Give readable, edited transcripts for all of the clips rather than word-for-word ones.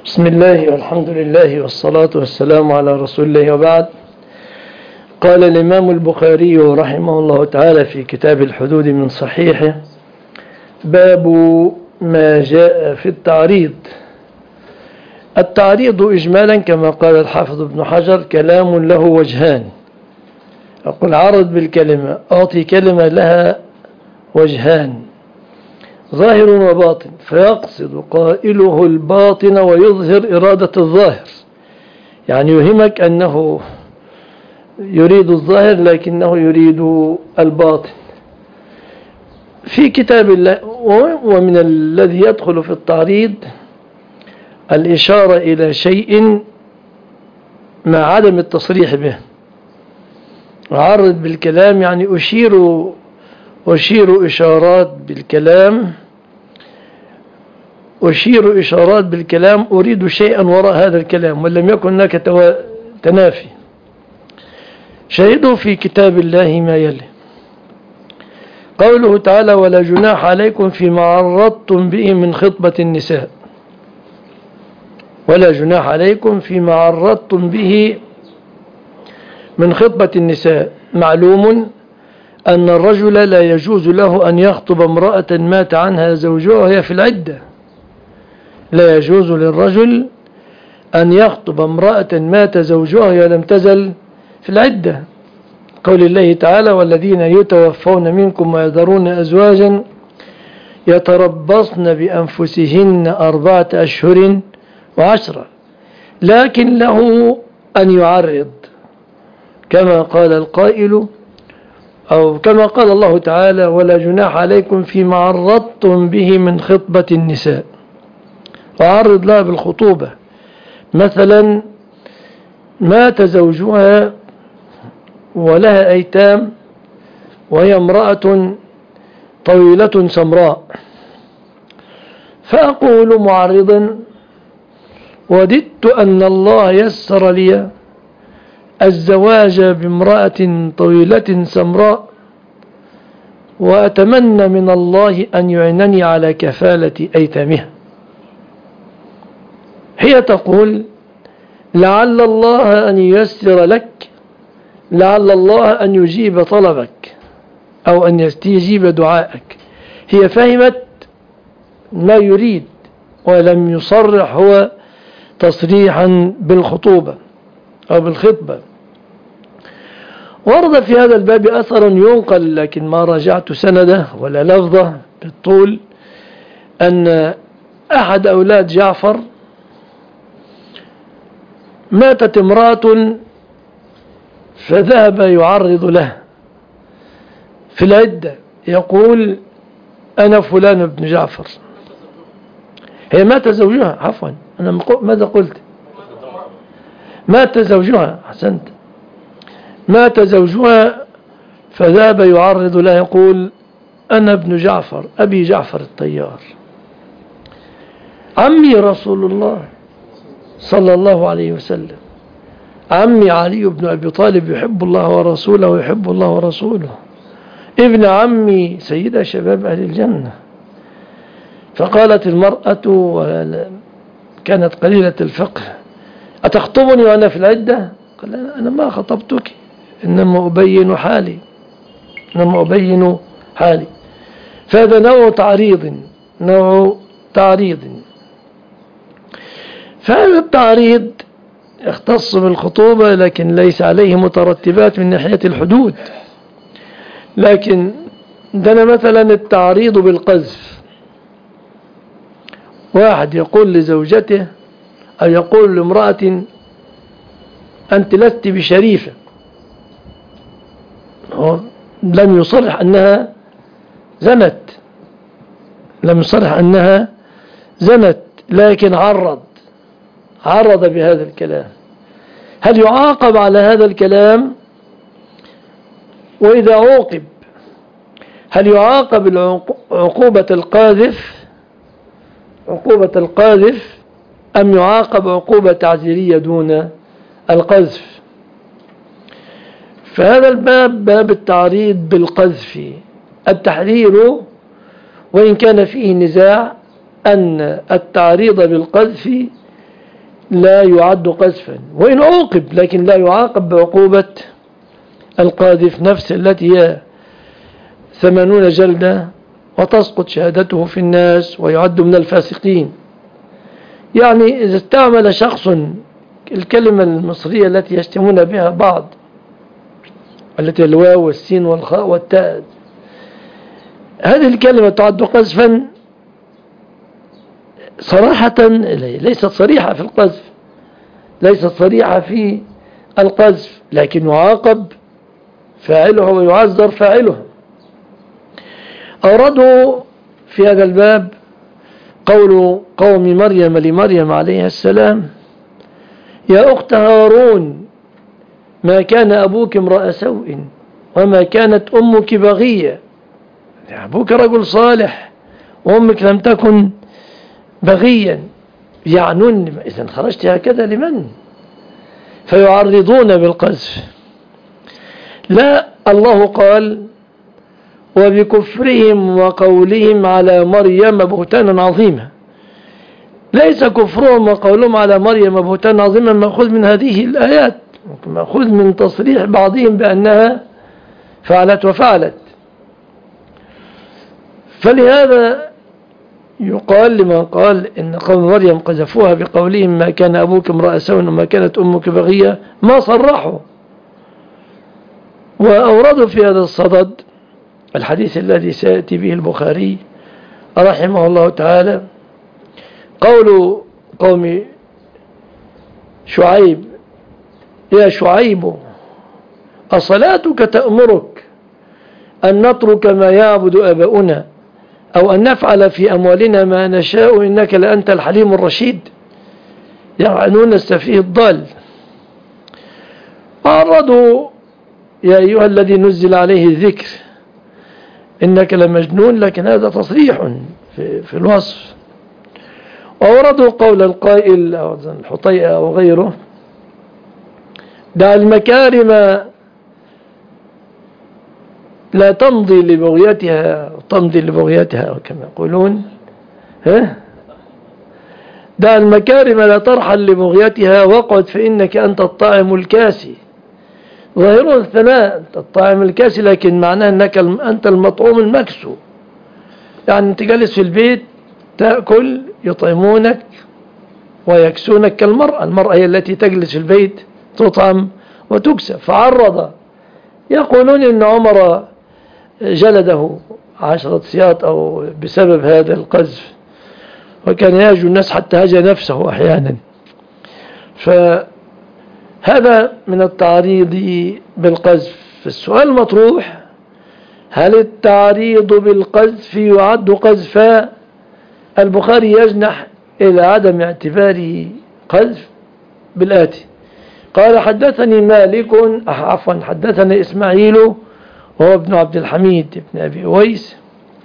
بسم الله والحمد لله والصلاة والسلام على رسول الله وبعد. قال الإمام البخاري رحمه الله تعالى في كتاب الحدود من صحيحه: باب ما جاء في التعريض. التعريض إجمالا كما قال الحافظ ابن حجر كلام له وجهان. أقول عرض بالكلمة، أعطي كلمة لها وجهان ظاهر وباطن، فيقصد قائله الباطن ويظهر إرادة الظاهر، يعني يهمك أنه يريد الظاهر لكنه يريد الباطن في كتاب الله. ومن الذي يدخل في التعريض الإشارة إلى شيء مع عدم التصريح به. أعرض بالكلام يعني أشير إشارات بالكلام، أريد شيئا وراء هذا الكلام ولم يكن هناك تنافي. شاهدوا في كتاب الله ما يلي: قوله تعالى: ولا جناح عليكم فيما عرضتم به من خطبة النساء. ولا جناح عليكم فيما عرضتم به من خطبة النساء. معلوم أن الرجل لا يجوز له أن يخطب امرأة مات عنها زوجها وهي في العدة. لا يجوز للرجل أن يخطب امرأة مات زوجها وهي لم تزل في العدة. قول الله تعالى: والذين يتوفون منكم ويذرون أزواجا يتربصن بأنفسهن 4 أشهر و10، لكن له أن يعرض كما قال القائل، أو كما قال الله تعالى: ولا جناح عليكم فيما عرضتم به من خطبة النساء. وعرض لها بالخطوبة، مثلا مات زوجها ولها أيتام وهي امرأة طويلة سمراء، فأقول معرضا: وددت أن الله يسر لي الزواج بامرأة طويلة سمراء، وأتمنى من الله أن يعينني على كفالة أيتامها. هي تقول: لعل الله أن ييسر لك، لعل الله أن يجيب طلبك أو أن يستجيب دعائك. هي فهمت ما يريد ولم يصرح هو تصريحا بالخطوبة أو بالخطبة. ورد في هذا الباب أثر ينقل لكن ما راجعت سنده ولا لفظه بالطول، أن أحد أولاد جعفر ماتت امرأة فذهب يعرض له في العدة، يقول: أنا فلان بن جعفر. هي مات زوجها، عفوا أنا ماذا قلت؟ مات زوجها، أحسنت، مات زوجها فذهب يعرض له، يقول: أنا ابن جعفر، أبي جعفر الطيار، عمي رسول الله صلى الله عليه وسلم، عمي علي بن أبي طالب يحب الله ورسوله ويحب الله ورسوله، ابن عمي سيدة شباب أهل الجنة. فقالت المرأة وكانت قليلة الفقه: أتخطبني وأنا في العدة؟ قال: أنا ما خطبتك، إنما أبين حالي. فهذا نوع تعريض. فهذا التعريض يختص بالخطوبة لكن ليس عليه مترتبات من ناحية الحدود. لكن عندنا مثلا التعريض بالقذف. واحد يقول لزوجته أو يقول لامرأة: أنت لست بشريفة. لم يصرح أنها زنت، لكن عرض بهذا الكلام. هل يعاقب على هذا الكلام؟ وإذا عوقب هل يعاقب عقوبة القاذف أم يعاقب عقوبة تعزيرية دون القذف؟ فهذا الباب باب التعريض بالقذف. التحرير وإن كان فيه نزاع أن التعريض بالقذف لا يعد قذفا، وإن عوقب لكن لا يعاقب بعقوبة القاذف نفس التي هي 80 جلدة وتسقط شهادته في الناس ويعد من الفاسقين. يعني إذا استعمل شخص الكلمة المصرية التي يشتمون بها بعض، التي الواو والسين والخاء والتاء، هذه الكلمة تعد قذفا صراحة، ليست صريحة في القذف، ليست صريحة في القذف، لكن يعاقب فاعلها ويعذر فاعلها. أوردوا في هذا الباب قول قوم مريم لمريم عليه السلام: يا أخت هارون ما كان أبوك امرأ سوء وما كانت أمك بغية. أبوك رجل صالح وأمك لم تكن بغيا، يعنون إذن خرجت هكذا لمن؟ فيعرضون بالقذف. لا، الله قال: وبكفرهم وقولهم على مريم بهتانا عظيما. ليس كفرهم وقولهم على مريم بهتانا عظيما مأخوذ من هذه الآيات، مأخوذ من تصريح بعضهم بأنها فعلت وفعلت. فلهذا يقال لمن قال إن قوم مريم قذفوها بقولهم ما كان أبوك امرأ سوء وما كانت أمك بغية، ما صرحوا. وأوردوا في هذا الصدد الحديث الذي سيأتي به البخاري رحمه الله تعالى، قول قوم شعيب: يا شعيب أصلاتك تأمرك أن نترك ما يعبد آباؤنا أو أن نفعل في أموالنا ما نشاء إنك لأنت الحليم الرشيد؟ يعنون السفيه الضال. أعرضوا: يا أيها الذي نزل عليه الذكر إنك لمجنون، لكن هذا تصريح في الوصف. وأوردوا قول القائل أو الحطيئة أو غيره: دع المكارم لا تمضي لبغيتها تمضي لبغيتها كما يقولون، دع المكارم لا ترحل لبغيتها واقعد فإنك أنت الطاعم الكاسي. ظاهر الثناء الطاعم الكاسي، لكن معناه أنك أنت المطعوم المكسو، يعني أنت جالس في البيت تأكل يطعمونك ويكسونك كالمرأة. المرأة هي التي تجلس في البيت تطعم وتكسى. فعرض يقولون إن عمر جلده 10 سياط أو بسبب هذا القذف، وكان يهجو الناس حتى هجى نفسه أحيانا. فهذا من التعريض بالقذف. السؤال المطروح: هل التعريض بالقذف يعد قذفا؟ البخاري يجنح إلى عدم اعتباره قذف بالآتي: قال حدثني مالك حدثني إسماعيل وهو ابن عبد الحميد ابن أبي أويس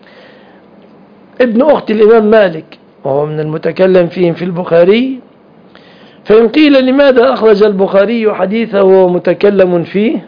ابن أخت الإمام مالك، وهو من المتكلم فيهم في البخاري. فإن قيل لماذا أخرج البخاري حديثه وهو متكلم فيه،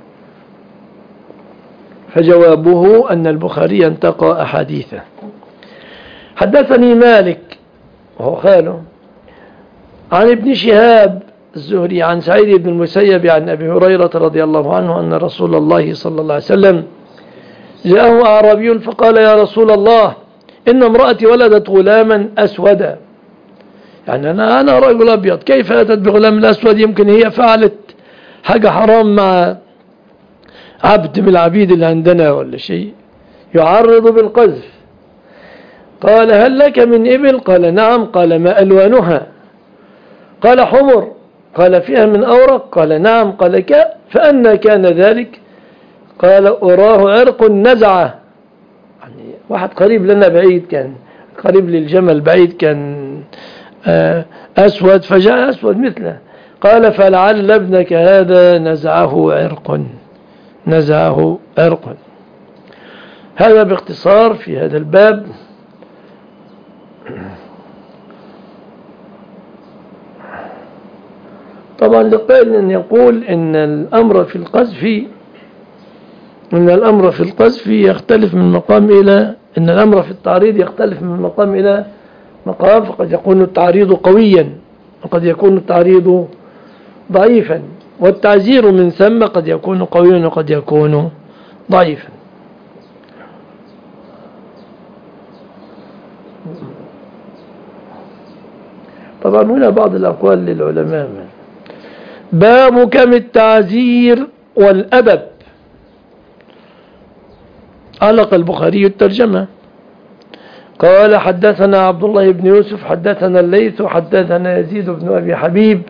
فجوابه أن البخاري انتقى أحاديثه. حدثني مالك وهو خاله عن ابن شهاب الزهري عن سعيد بن المسيب عن أبي هريرة رضي الله عنه أن رسول الله صلى الله عليه وسلم جاءه أعرابي فقال: يا رسول الله إن امرأتي ولدت غلاما أسودا. يعني أنا رجل أبيض، كيف أتت بغلام الأسود؟ يمكن هي فعلت حاجة حرام مع عبد من العبيد اللي عندنا ولا شيء. يعرض بالقذف. قال: هل لك من إبل؟ قال: نعم. قال: ما ألوانها؟ قال: حمر. قال: فيها من أورق؟ قال: نعم. قال: فأنا كان ذلك؟ قال: أراه عرق نزعه. يعني واحد قريب لنا بعيد، كان قريب للجمل بعيد، كان أسود فجاء أسود مثله. قال: فلعل ابنك هذا نزعه عرق. هذا باختصار في هذا الباب. طبعا لقائل أن يقول إن الأمر في القذف يختلف من مقام إلى إن الأمر في التعريض يختلف من مقام إلى مقام، فقد يكون التعريض قويا قد يكون التعريض ضعيفا، والتعزير من ثم قد يكون قويا وقد يكون ضعيفا. طبعا هنا بعض الأقوال للعلماء. باب كم التعزير والأدب. علق البخاري الترجمة قال حدثنا عبد الله بن يوسف حدثنا الليث حدثنا يزيد بن أبي حبيب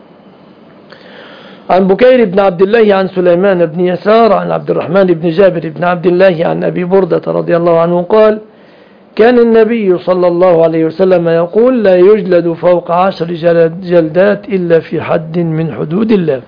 عن بكير بن عبد الله عن سليمان بن يسار عن عبد الرحمن بن جابر بن عبد الله عن أبي بردة رضي الله عنه قال كان النبي صلى الله عليه وسلم يقول لا يجلد فوق 10 جلدات إلا في حد من حدود الله.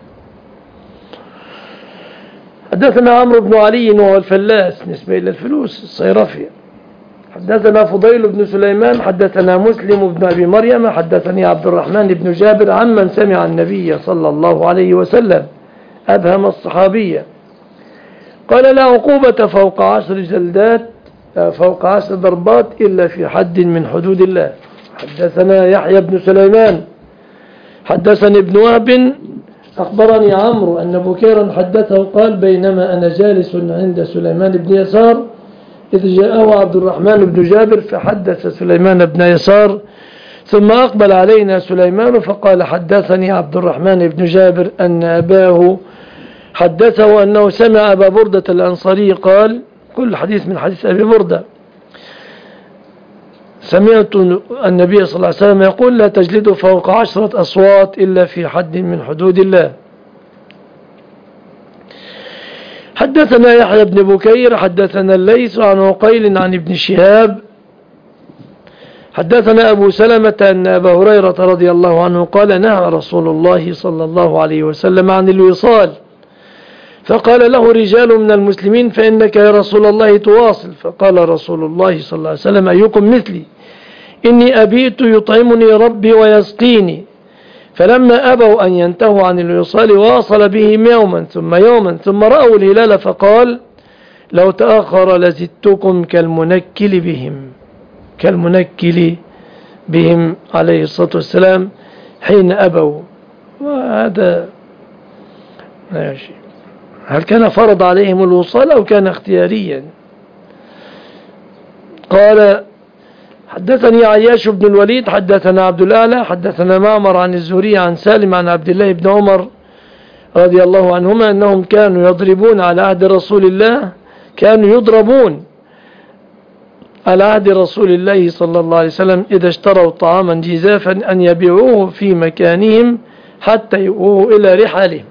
حدثنا عمرو بن علي وهو الفلاس نسبة إلى الفلوس الصيرفي. حدثنا فضيل بن سليمان حدثنا مسلم بن أبي مريم حدثني عبد الرحمن بن جابر عمن سمع النبي صلى الله عليه وسلم أبهم الصحابية قال لا عقوبة فوق 10 جلدات فوق 10 ضربات إلا في حد من حدود الله. حدثنا يحيى بن سليمان حدثني ابن وهب أخبرني عمرو أن بكيرا حدثه قال بينما أنا جالس عند سليمان بن يسار إذ جاءه عبد الرحمن بن جابر فحدث سليمان بن يسار ثم أقبل علينا سليمان فقال حدثني عبد الرحمن بن جابر أن أباه حدثه أنه سمع أبا بردة الأنصاري قال كل حديث من حديث أبي بردة سمعت النبي صلى الله عليه وسلم يقول لا تجلدوا فوق 10 أصوات إلا في حد من حدود الله. حدثنا يحيى بن بكير حدثنا الليث عن عقيل عن ابن شهاب حدثنا أبو سلمة أن أبا هريرة رضي الله عنه قال نهى رسول الله صلى الله عليه وسلم عن الوصال فقال له رجال من المسلمين فإنك يا رسول الله تواصل فقال رسول الله صلى الله عليه وسلم أيكم مثلي إني أبيت يطعمني ربي ويسقيني فلما أبوا أن ينتهوا عن الوصال واصل بهم يوما ثم رأوا الهلال فقال لو تأخر لزدتكم كالمنكل بهم عليه الصلاة والسلام حين أبوا. وهذا لا شيء. هل كان فرض عليهم الوصال أو كان اختياريا؟ قال حدثني عياش بن الوليد حدثنا عبد الأعلى حدثنا معمر عن الزهري عن سالم عن عبد الله بن عمر رضي الله عنهما أنهم كانوا يضربون على عهد رسول الله على عهد رسول الله صلى الله عليه وسلم إذا اشتروا طعاما جزافا أن يبيعوه في مكانهم حتى يؤوه إلى رحالهم.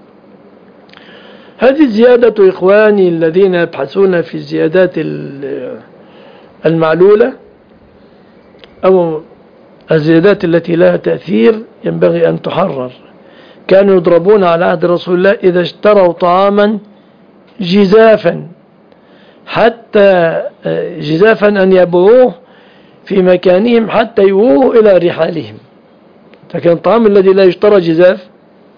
هذه الزيادة إخواني الذين يبحثون في الزيادات المعلولة أو الزيادات التي لها تأثير ينبغي أن تحرر. كانوا يضربون على عهد رسول الله إذا اشتروا طعاما جزافا أن يبيعوه في مكانهم حتى يؤوه إلى رحالهم. فكان الطعام الذي لا يشترى جزاف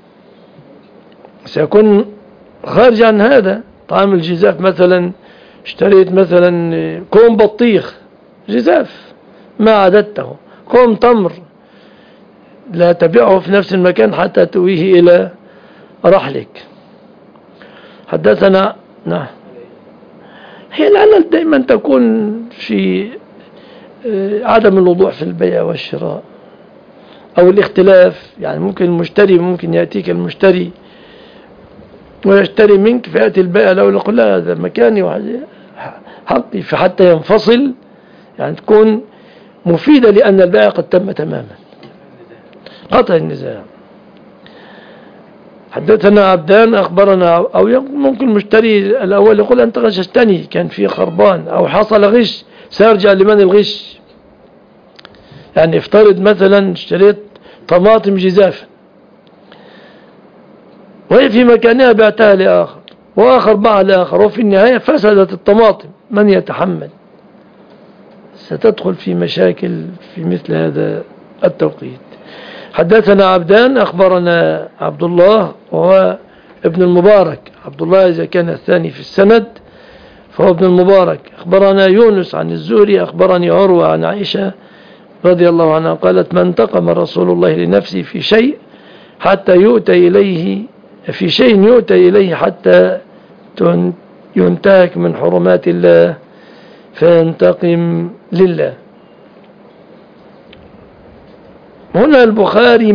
سيكون خارج عن هذا. طعام الجزاف مثلا اشتريت مثلا كوم بطيخ جزاف ما عددته كوم تمر لا تبيعه في نفس المكان حتى تؤويه إلى رحلك. حدثنا نعم. هي العلل دائما تكون في عدم الوضوح في البيع والشراء أو الاختلاف. يعني ممكن المشتري ممكن يأتيك المشتري ويشتري منك فيأتي البائع لو يقول لا هذا مكاني حقي فحتى ينفصل. يعني تكون مفيدة لأن البائع قد تم تماما قطع النزاع. حدثنا عبدان أخبرنا أو ممكن المشتري الأول يقول أنت غششتني كان في خربان أو حصل غش سيرجع لمن الغش. يعني افترض مثلا اشتريت طماطم جزافا وهي في مكانها بعتها لآخر وآخر باعها لآخر وفي النهاية فسدت الطماطم من يتحمل؟ ستدخل في مشاكل في مثل هذا التوقيت. حدثنا عبدان أخبرنا عبد الله وهو ابن المبارك. عبد الله إذا كان الثاني في السند فهو ابن المبارك. أخبرنا يونس عن الزهري أخبرني عروة عن عائشة رضي الله عنها قالت: ما انتقم رسول الله لنفسه في شيء حتى يؤتى إليه حتى ينتهك من حرمات الله فينتقم لله. هنا البخاري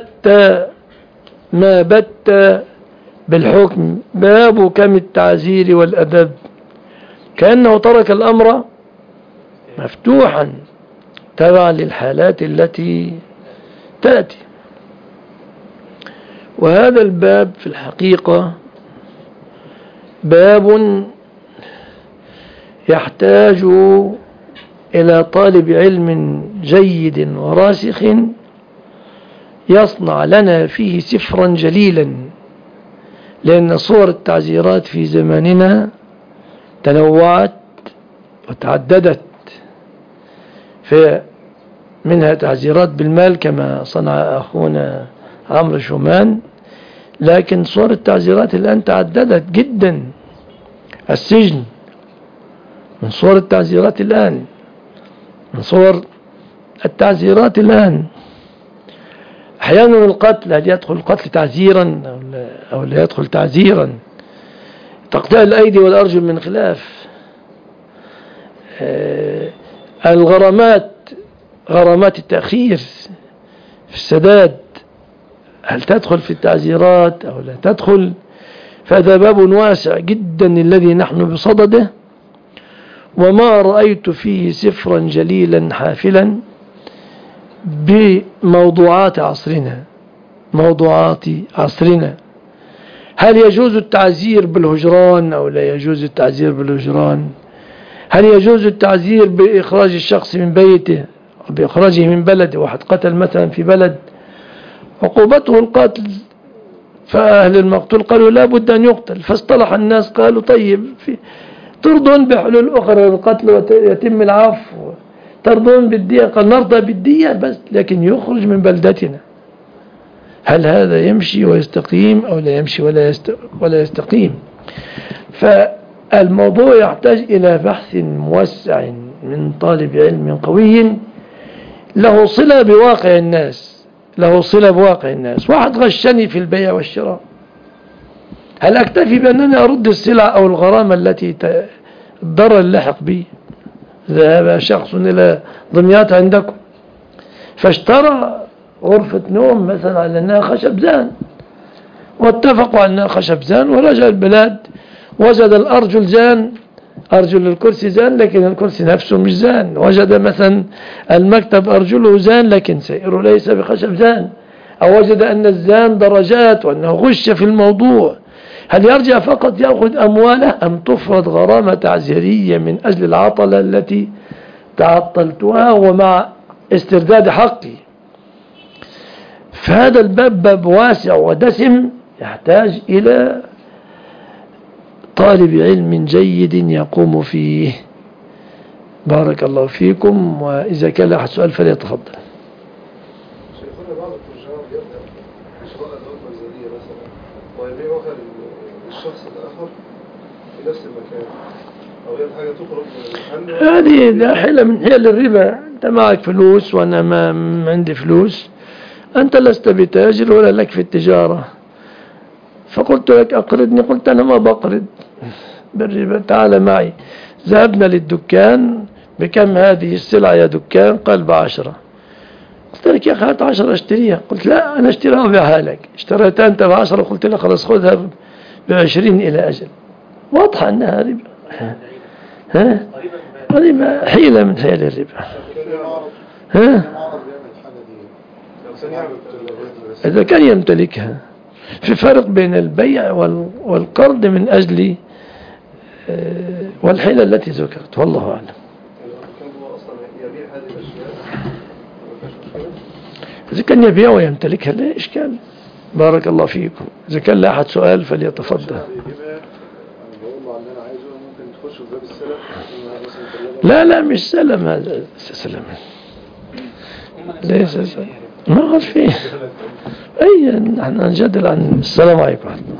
ما بت بالحكم، باب كم التعزير والأدب، كأنه ترك الأمر مفتوحا تبعا للحالات التي تأتي. وهذا الباب في الحقيقة باب يحتاج إلى طالب علم جيد وراسخ يصنع لنا فيه سفرا جليلا، لأن صور التعزيرات في زماننا تنوعت وتعددت، فمنها تعزيرات بالمال كما صنع أخونا عمرو شومان، لكن صور التعزيرات الآن تعددت جدا. السجن من صور التعزيرات الآن، من صور التعزيرات الآن. أحيانا القتل، هل يدخل القتل تعزيرا أو لا يدخل تعزيرا؟ تقطيع الأيدي والأرجل من خلاف. الغرامات، غرامات التأخير في السداد، هل تدخل في التعزيرات أو لا تدخل؟ فهذا باب واسع جدا الذي نحن بصدده، وما رأيت فيه سفرا جليلا حافلا بموضوعات عصرنا. هل يجوز التعزير بالهجران أو لا يجوز التعزير بالهجران؟ هل يجوز التعزير بإخراج الشخص من بيته أو بإخراجه من بلده؟ واحد قتل مثلا في بلد عقوبته القتل، فأهل المقتول قالوا لا بد أن يقتل، فاصطلح الناس قالوا طيب ترضون بحلول أخرى للقتل ويتم العفو، ترضون بالدية؟ قال نرضى بالدية بس لكن يخرج من بلدتنا. هل هذا يمشي ويستقيم أو لا يمشي ولا يستقيم؟ فالموضوع يحتاج إلى بحث موسع من طالب علم قوي له صلة بواقع الناس. واحد غشني في البيع والشراء، هل أكتفي بأنني أرد السلع أو الغرامة التي الضرر اللحق بي؟ ذهب شخص إلى دمياط عندكم فاشترى غرفة نوم مثلا على أنها خشب زان، واتفقوا على أنها خشب زان، ورجع البلاد وجد الأرجل زان، أرجل الكرسي زان لكن الكرسي نفسه مش زان، وجد مثلا المكتب أرجله زان لكن سائره ليس بخشب زان، أو وجد أن الزان درجات وأنه غش في الموضوع. هل يرجع فقط يأخذ أمواله أم تفرض غرامة تعزيرية من أجل العطلة التي تعطلتها ومع استرداد حقي؟ فهذا الباب باب واسع ودسم يحتاج إلى طالب علم جيد يقوم فيه. بارك الله فيكم، وإذا كان أحد سؤال فليتفضل. شيخنا بعض التجار يبدأ بشراء أدوات منزلية مثلا ويبيعها للشخص الآخر في نفس المكان، أو هي حاجة تخرج من المحل. هذه حيلة من حيل الربا. أنت معك فلوس وأنا ما عندي فلوس، أنت لست بتاجر ولا لك في التجارة، فقلت لك أقرضني، قلت أنا ما بقرض بالربا، تعال معي. ذهبنا للدكان، بكم هذه السلعة يا دكان؟ قال ب10. قلت لك يا أخي هات 10 اشتريها. قلت لا أنا اشتريها وبيعها لك. اشتريتها أنت ب10، قلت لك خلاص خذها ب20 إلى أجل. واضحة أنها ربا. ربا حيلة من حيل الربا. إذا كان يمتلكها. في فرق بين البيع والقرض من أجل والحيلة التي ذكرت، والله أعلم. إذا كان يبيع ويمتلكها لا إشكال. بارك الله فيكم. إذا كان لا أحد سؤال فليتفضل. لا مش سلم، هذا سلم ليس سلم، ما غير فيه. أي نحن نجادل عن السلام عليكم.